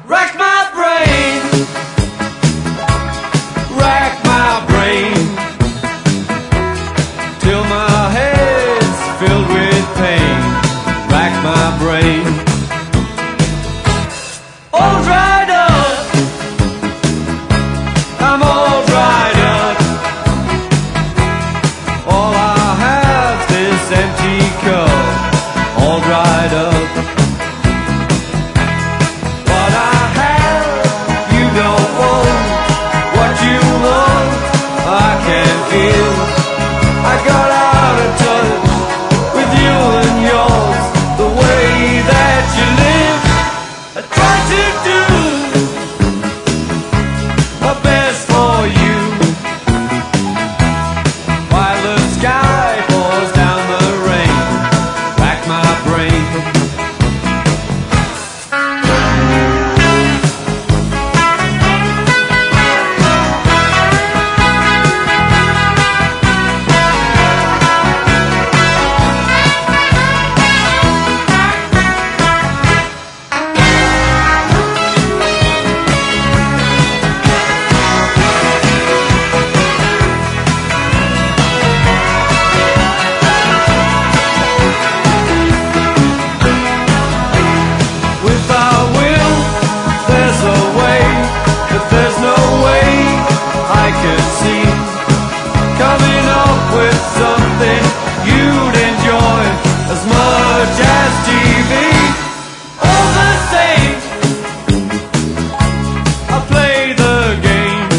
Rack my brain, rack my brain, till my head's filled with pain. Rack my brain, all dried up, I'm all dried up. All I have's this empty cup, all dried up. What I have, you don't want. What you want, I can't give. I got out of touch with you and yours, the way that you live. I try to do my best for you, while the sky pours down the rain. Rack my brain, coming up with something you'd enjoy as much as TV. All the same, I play the game,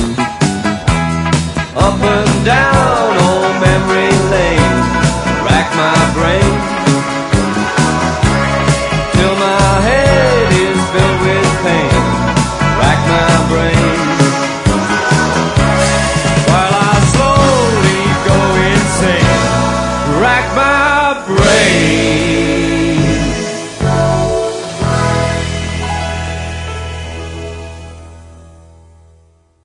up and down old memory lane. Rack my brain, till my head is filled with pain. Rack my brain, rack my brain.